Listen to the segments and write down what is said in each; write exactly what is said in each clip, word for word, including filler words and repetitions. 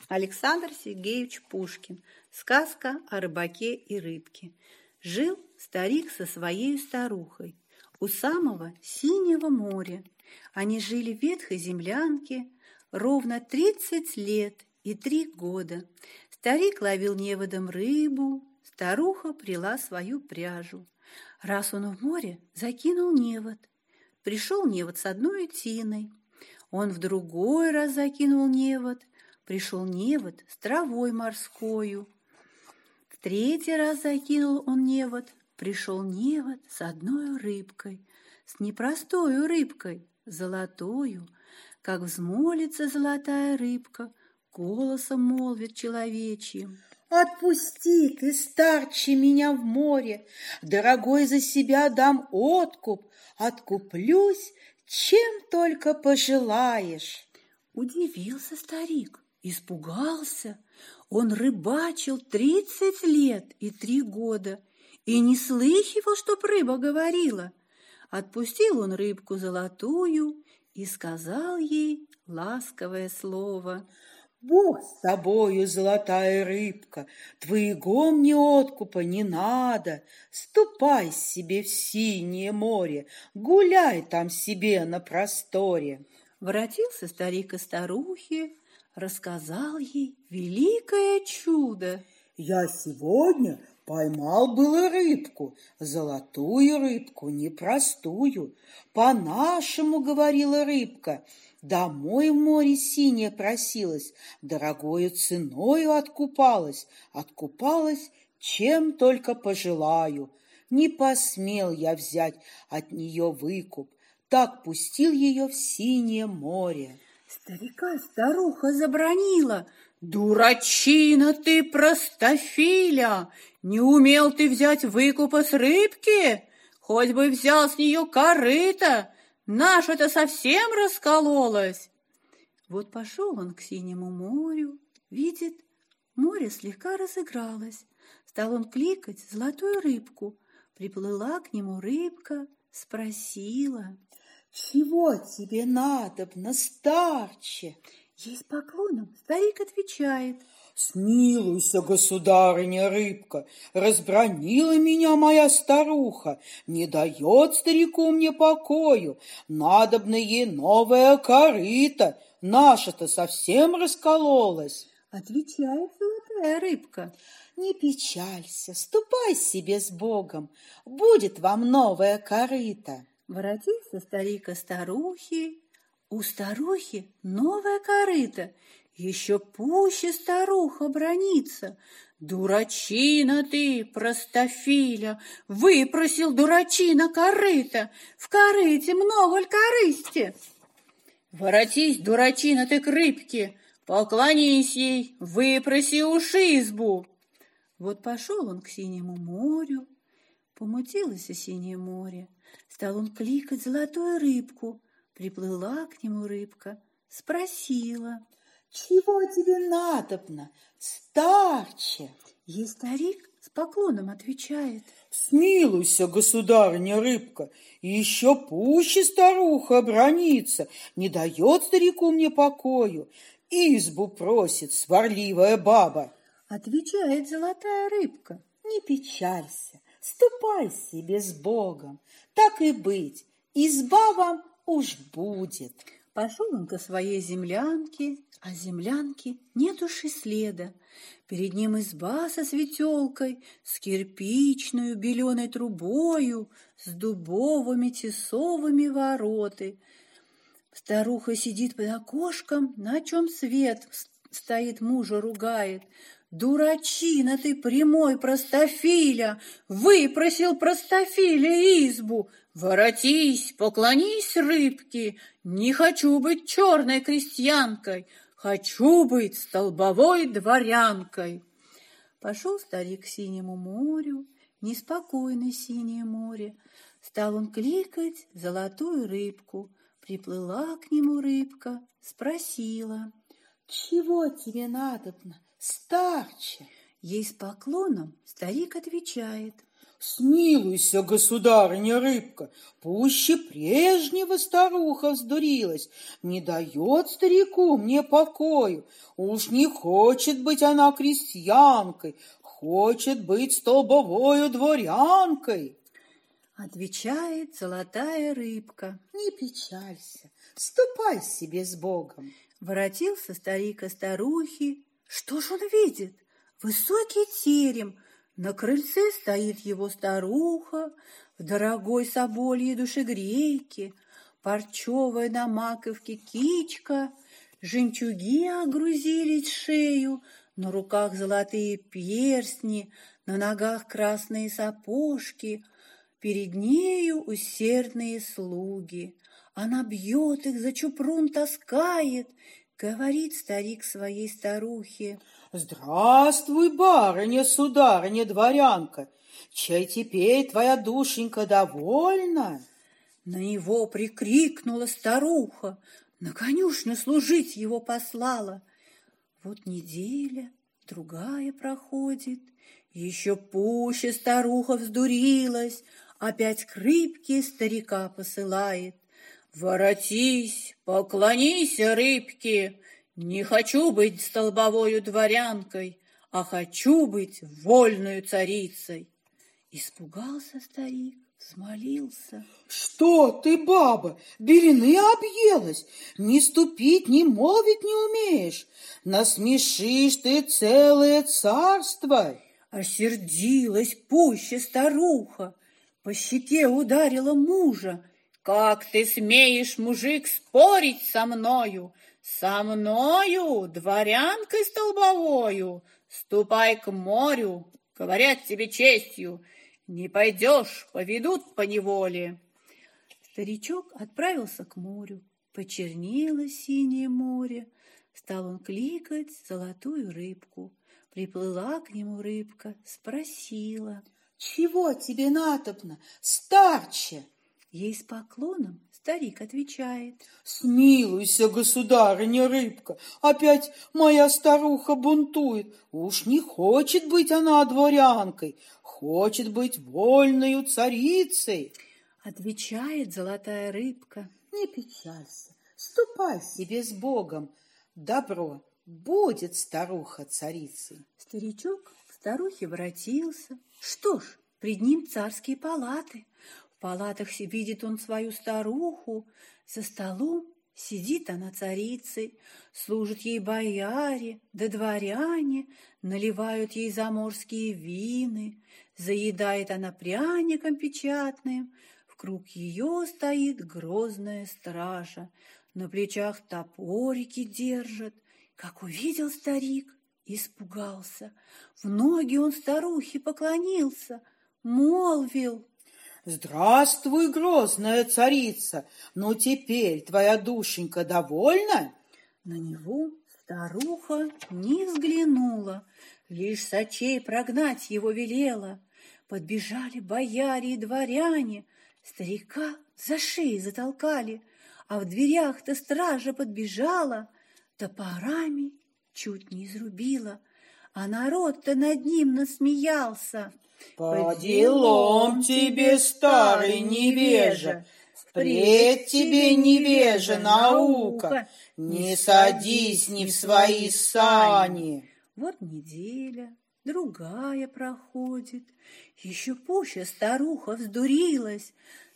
Александр Сергеевич Пушкин. Сказка о рыбаке и рыбке. Жил старик со своей старухой у самого синего моря. Они жили в ветхой землянке ровно тридцать лет и три года. Старик ловил неводом рыбу, старуха прила свою пряжу. Раз он в море закинул невод. Пришел невод с одной утиной. Он в другой раз закинул невод. Пришел невод с травой морскою. В третий раз закинул он невод. Пришел невод с одной рыбкой, с непростою рыбкой, золотою. Как взмолится золотая рыбка, голосом молвит человечьим: «Отпусти ты, старче, меня в море, дорогой, за себя дам откуп, откуплюсь, чем только пожелаешь». Удивился старик, испугался. Он рыбачил тридцать лет и три года и не слыхивал, чтоб рыба говорила. Отпустил он рыбку золотую и сказал ей ласковое слово: «Бог с тобою, золотая рыбка, твоего мне откупа не надо. Ступай себе в синее море, гуляй там себе на просторе». Воротился старик и старухе, рассказал ей великое чудо. «Я сегодня поймал было рыбку, золотую рыбку, непростую. По-нашему, говорила рыбка, домой в море синее просилась, дорогою ценою откупалась, откупалась, чем только пожелаю. Не посмел я взять от нее выкуп, так пустил ее в синее море». Старика старуха забранила: «Дурачина ты, простофиля! Не умел ты взять выкупа с рыбки? Хоть бы взял с нее корыто, наша-то совсем раскололась». Вот пошел он к синему морю, видит, море слегка разыгралось. Стал он кликать золотую рыбку. Приплыла к нему рыбка, спросила: «Чего тебе надобно, старче?» Ей с поклоном старик отвечает: «Смилуйся, государыня рыбка, разбранила меня моя старуха, не дает старику мне покою, надобно ей новая корыто, наша-то совсем раскололась». Отвечает золотая рыбка: «Не печалься, ступай себе с Богом, будет вам новая корыто». Воротился старик и старухи. У старухи новая корыто. Еще пуще старуха бранится: «Дурачина ты, простофиля! Выпросил, дурачина, корыто! В корыте много ль корысти? Воротись, дурачина, ты к рыбке, поклонись ей, выпроси уж избу». Вот пошел он к синему морю. Помутилось синее море. Стал он кликать золотую рыбку. Приплыла к нему рыбка, спросила: «Чего тебе надобно, старче?» Ей старик с поклоном отвечает: «Смилуйся, государыня рыбка, и еще пуще старуха бранится, не дает старику мне покою, избу просит сварливая баба». Отвечает золотая рыбка: «Не печалься, ступай себе с Богом, так и быть, изба вам уж будет». Пошел он ко своей землянке, а землянки нет уж и следа. Перед ним изба со светелкой, с кирпичную беленой трубою, с дубовыми тесовыми вороты. Старуха сидит под окошком, на чем свет стоит, мужа ругает: «Дурачина ты, прямой простофиля! Выпросил простофиля избу! Воротись, поклонись рыбке! Не хочу быть черной крестьянкой, хочу быть столбовой дворянкой». Пошел старик к синему морю, неспокойное синее море. Стал он кликать золотую рыбку. Приплыла к нему рыбка, спросила: «Чего тебе надобно, старче?» Ей с поклоном старик отвечает: Смилуйся, государыня рыбка, пуще прежнего старуха вздурилась, не дает старику мне покою. Уж не хочет быть она крестьянкой, хочет быть столбовою дворянкой. Отвечает золотая рыбка. Не печалься, ступай себе с Богом. Воротился старик и старухи. Что ж он видит? Высокий терем. На крыльце стоит его старуха в дорогой собольей душегрейке, парчевая на маковке кичка, жемчуги огрузились шею, на руках золотые перстни, на ногах красные сапожки, перед нею усердные слуги. Она бьет их, за чупрун таскает, говорит старик своей старухе. Здравствуй, барыня, сударыня, дворянка, чай теперь твоя душенька довольна? На него прикрикнула старуха, на конюшню служить его послала. Вот неделя, другая проходит, еще пуще старуха вздурилась, опять к рыбке старика посылает. Воротись, поклонись рыбке, не хочу быть столбовою дворянкой, а хочу быть вольною царицей. Испугался старик, взмолился. Что ты, баба, белины объелась, ни ступить, ни молвить не умеешь, насмешишь ты целое царство. Осердилась пуще старуха, по щеке ударила мужа. Как ты смеешь, мужик, спорить со мною? Со мною, дворянкой столбовою? Ступай к морю, говорят тебе честью, не пойдешь, поведут по неволе. Старичок отправился к морю, почернело синее море, стал он кликать золотую рыбку. Приплыла к нему рыбка, спросила. Чего тебе надобно, старче? Ей с поклоном старик отвечает. Смилуйся, государыня рыбка, опять моя старуха бунтует. Уж не хочет быть она дворянкой, хочет быть вольною царицей. Отвечает золотая рыбка. Не печалься, ступай себе с Богом. Добро, будет старуха царицей. Старичок к старухе воротился. Что ж, пред ним царские палаты. В палатах видит он свою старуху. За столом сидит она царицей, служат ей бояре, да дворяне, наливают ей заморские вины. Заедает она пряником печатным, в круг ее стоит грозная стража, на плечах топорики держат. Как увидел старик, испугался, в ноги он старухе поклонился, молвил. Здравствуй, грозная царица, ну теперь твоя душенька довольна? На него старуха не взглянула, лишь с очей прогнать его велела. Подбежали бояре и дворяне, старика за шеи затолкали, а в дверях-то стража подбежала, топорами чуть не изрубила, а народ-то над ним насмеялся. По делам тебе, старый невежа, впредь тебе, невежа, наука, не садись ни в свои сани. Вот неделя, другая проходит, еще пуще старуха вздурилась,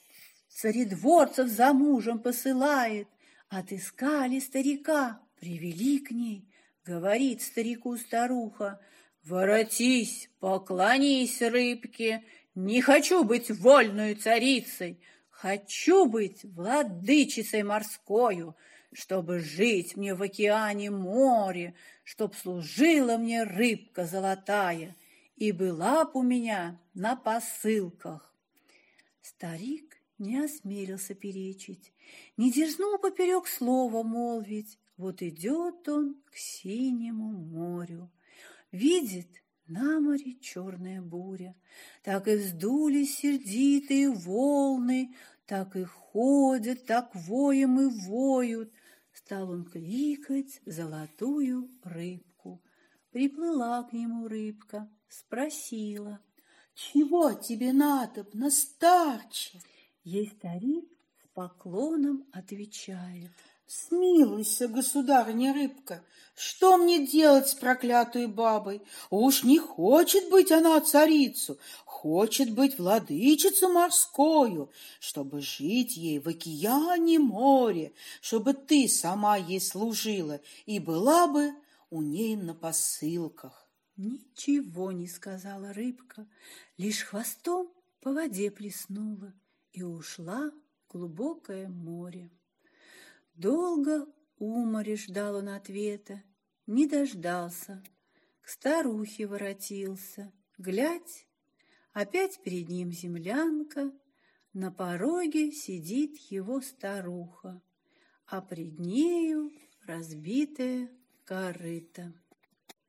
царедворцев за мужем посылает, отыскали старика, привели к ней, говорит старику старуха. Воротись, поклонись рыбке, не хочу быть вольной царицей, хочу быть владычицей морскою, чтобы жить мне в океане море, чтоб служила мне рыбка золотая и была б у меня на посылках. Старик не осмелился перечить, не дерзнул поперек слова молвить. Вот идет он к синему морю. Видит, на море черная буря, так и вздулись сердитые волны, так и ходят, так воем и воют. Стал он кликать золотую рыбку. Приплыла к нему рыбка, спросила. Чего тебе надобно, старче? Ей старик с поклоном отвечает: Смилуйся, государыня рыбка, что мне делать с проклятой бабой? Уж не хочет быть она царицу, хочет быть владычицу морскою, чтобы жить ей в океане море, чтобы ты сама ей служила и была бы у ней на посылках. Ничего не сказала рыбка, лишь хвостом по воде плеснула и ушла в глубокое море. Долго у моря ждал он ответа, не дождался, к старухе воротился. Глядь, опять перед ним землянка, на пороге сидит его старуха, а пред нею разбитая корыто.